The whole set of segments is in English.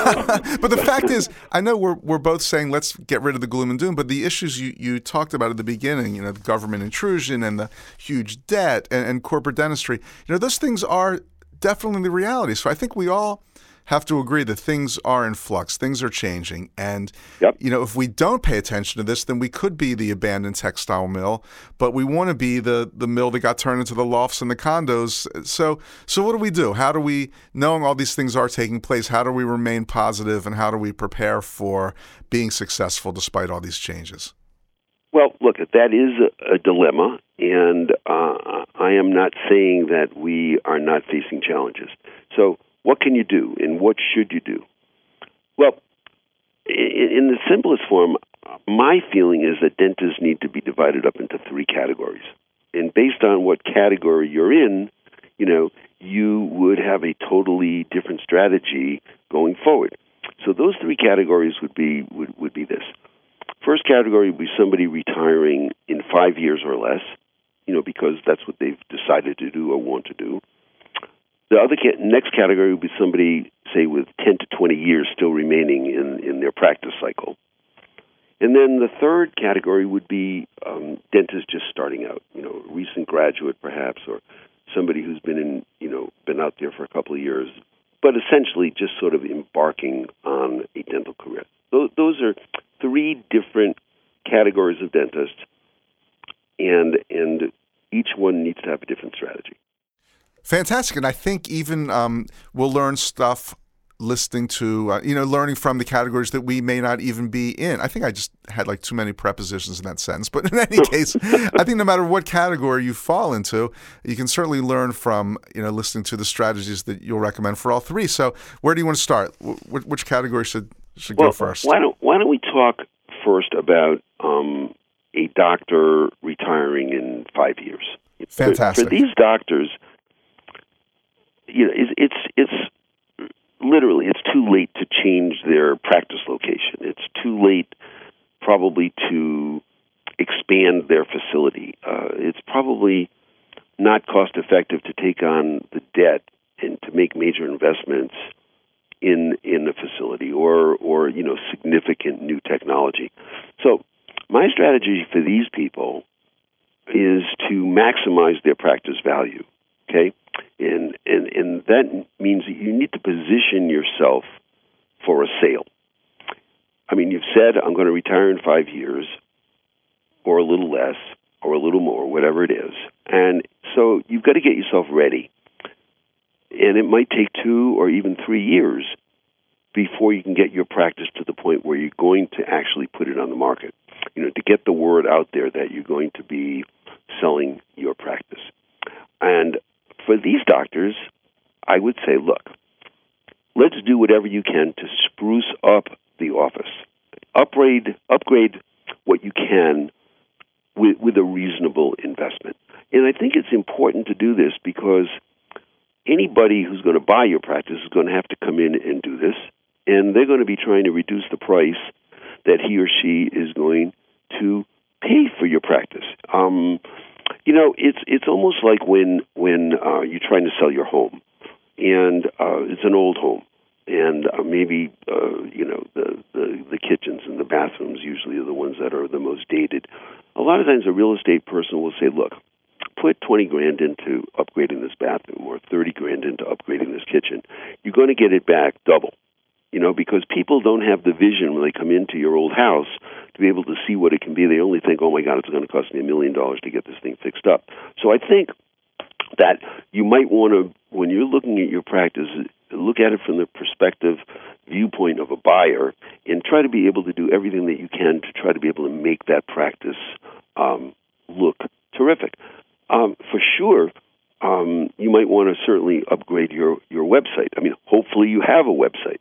But the fact is, I know we're both saying let's get rid of the gloom and doom, but the issues you talked about at the beginning, the government intrusion and the huge debt and corporate dentistry, those things are definitely the reality. So I think we all have to agree that things are in flux, things are changing, and if we don't pay attention to this, then we could be the abandoned textile mill, but we want to be the mill that got turned into the lofts and the condos. So what do we do? How do we, knowing all these things are taking place, how do we remain positive, and how do we prepare for being successful despite all these changes? Well, look, that is a dilemma, and I am not saying that we are not facing challenges. So what can you do, and what should you do? Well, in the simplest form, my feeling is that dentists need to be divided up into three categories. And based on what category you're in, you would have a totally different strategy going forward. So those three categories would be this. First category would be somebody retiring in 5 years or less, because that's what they've decided to do or want to do. The other next category would be somebody, say, with 10 to 20 years still remaining in their practice cycle. And then the third category would be dentists just starting out, a recent graduate perhaps, or somebody who's been out there for a couple of years, but essentially just sort of embarking on a dental career. Those are three different categories of dentists, and each one needs to have a different strategy. Fantastic. And I think even we'll learn stuff listening to, learning from the categories that we may not even be in. I think I just had too many prepositions in that sentence. But in any case, I think no matter what category you fall into, you can certainly learn from, listening to the strategies that you'll recommend for all three. So where do you want to start? Which category should go first? Why don't we talk first about a doctor retiring in 5 years? Fantastic. For these doctors, it's literally, it's too late to change their practice location. It's too late probably to expand their facility. It's probably not cost effective to take on the debt and to make major investments in the facility or significant new technology. So my strategy for these people is to maximize their practice value. Okay? And that means that you need to position yourself for a sale. I mean, you've said, I'm going to retire in 5 years, or a little less, or a little more, whatever it is. And so you've got to get yourself ready. And it might take 2 or even 3 years before you can get your practice to the point where you're going to actually put it on the market, to get the word out there that you're going to be selling your practice. And for these doctors, I would say, look, let's do whatever you can to spruce up the office. Upgrade what you can with a reasonable investment. And I think it's important to do this because anybody who's going to buy your practice is going to have to come in and do this, and they're going to be trying to reduce the price that he or she is going to pay for your practice. It's almost like when you're trying to sell your home, and it's an old home, and maybe the kitchens and the bathrooms usually are the ones that are the most dated. A lot of times, a real estate person will say, "Look, put $20,000 into upgrading this bathroom, or $30,000 into upgrading this kitchen. You're going to get it back double." Because people don't have the vision when they come into your old house to be able to see what it can be. They only think, oh, my God, it's going to cost me $1 million to get this thing fixed up. So I think that you might want to, when you're looking at your practice, look at it from the perspective, viewpoint of a buyer, and try to be able to do everything that you can to try to be able to make that practice look terrific. For sure, you might want to certainly upgrade your website. I mean, hopefully you have a website.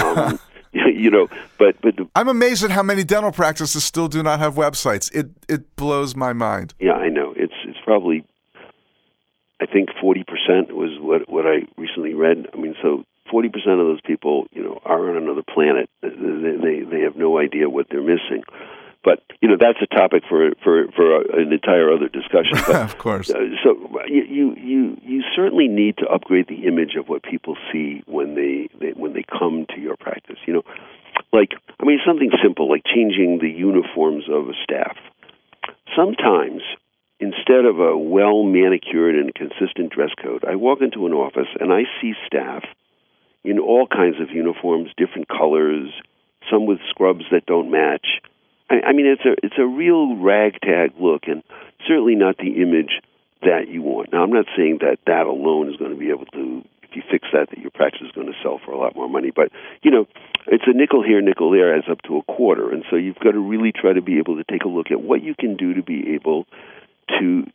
But I'm amazed at how many dental practices still do not have websites. It blows my mind. Yeah, I know. It's probably, I think 40% was what I recently read. I mean, so 40% of those people, are on another planet. They have no idea what they're missing. But that's a topic for an entire other discussion. But, of course. So you certainly need to upgrade the image of what people see when they come to your practice. Something simple like changing the uniforms of a staff. Sometimes, instead of a well-manicured and consistent dress code, I walk into an office and I see staff in all kinds of uniforms, different colors, some with scrubs that don't match. It's a real ragtag look, and certainly not the image that you want. Now, I'm not saying that alone is going to be able to, if you fix that your practice is going to sell for a lot more money. But, it's a nickel here, nickel there, adds up to a quarter. And so you've got to really try to be able to take a look at what you can do to be able to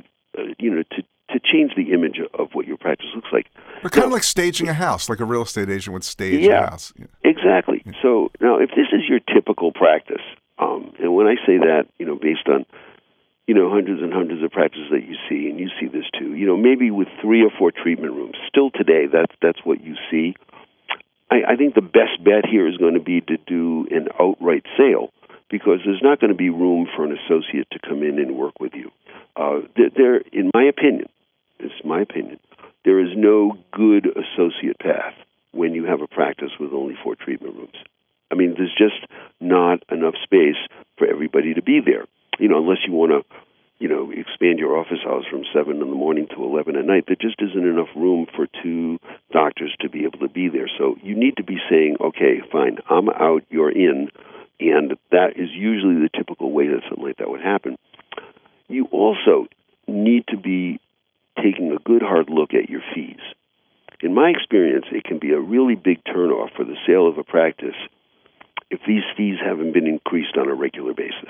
change the image of what your practice looks like. But kind of like staging a house, like a real estate agent would stage a house. Yeah, exactly. Yeah. So now, if this is your typical practice, and when I say that, based on, hundreds and hundreds of practices that you see, and you see this too, maybe with 3 or 4 treatment rooms, still today, that's what you see. I think the best bet here is going to be to do an outright sale, because there's not going to be room for an associate to come in and work with you. There, in my opinion, there is no good associate path when you have a practice with only 4 treatment rooms. There's just not enough space for everybody to be there. Unless you want to, expand your office hours from 7 in the morning to 11 at night, there just isn't enough room for 2 doctors to be able to be there. So you need to be saying, okay, fine, I'm out, you're in, and that is usually the typical way that something like that would happen. You also need to be taking a good hard look at your fees. In my experience, it can be a really big turnoff for the sale of a practice if these fees haven't been increased on a regular basis.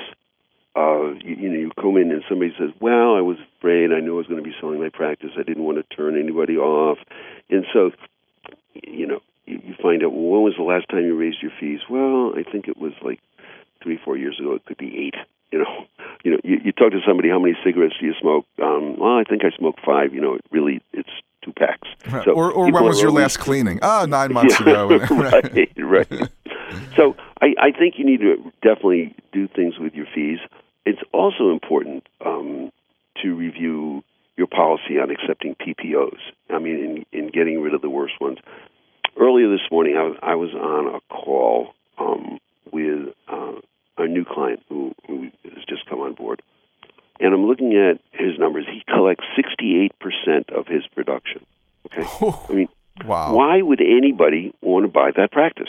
You come in and somebody says, well, I was afraid, I knew I was going to be selling my practice, I didn't want to turn anybody off. And so, you find out, well, when was the last time you raised your fees? Well, I think it was like 3-4 years ago. It could be 8. You talk to somebody, how many cigarettes do you smoke? Well, I think I smoke 5. It's 2 packs. Right. So or when was your last cleaning? 9 months ago. Right. So I think you need to definitely do things with your fees. It's also important to review your policy on accepting PPOs. In getting rid of the worst ones. Earlier this morning, I was on a call with a new client who has just come on board. And I'm looking at his numbers. He collects 68% of his production. Okay? Wow. Why would anybody want to buy that practice?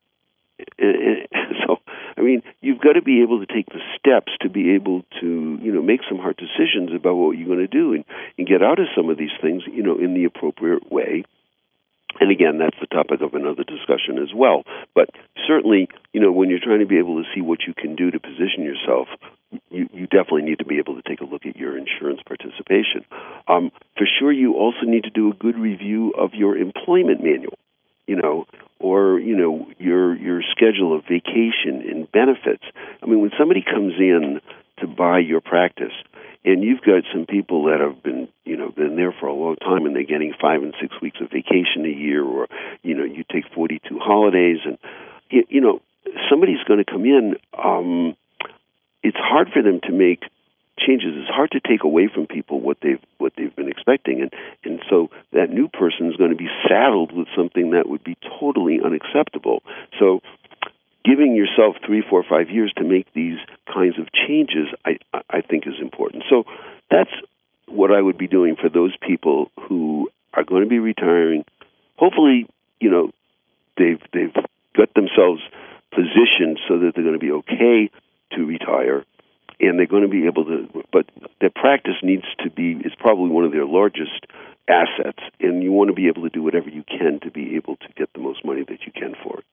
So, you've got to be able to take the steps to be able to, make some hard decisions about what you're going to do and get out of some of these things, in the appropriate way. And again, that's the topic of another discussion as well. But certainly, when you're trying to be able to see what you can do to position yourself, you definitely need to be able to take a look at your insurance participation. For sure, you also need to do a good review of your employment manual, or your schedule of vacation and benefits. When somebody comes in to buy your practice, and you've got some people that have been there for a long time, and they're getting 5 and 6 weeks of vacation a year, or you take 42 holidays, and somebody's going to come in. It's hard for them to make changes. It's hard to take away from people what they've been expecting, and so that new person is going to be saddled with something that would be totally unacceptable. So, giving yourself 3, 4, 5 years to make these kinds of changes, I think, is important. So that's what I would be doing for those people who are going to be retiring. Hopefully, they've got themselves positioned so that they're going to be okay to retire, and they're going to be able to. But their practice is probably one of their largest assets, and you want to be able to do whatever you can to be able to get the most money that you can for it.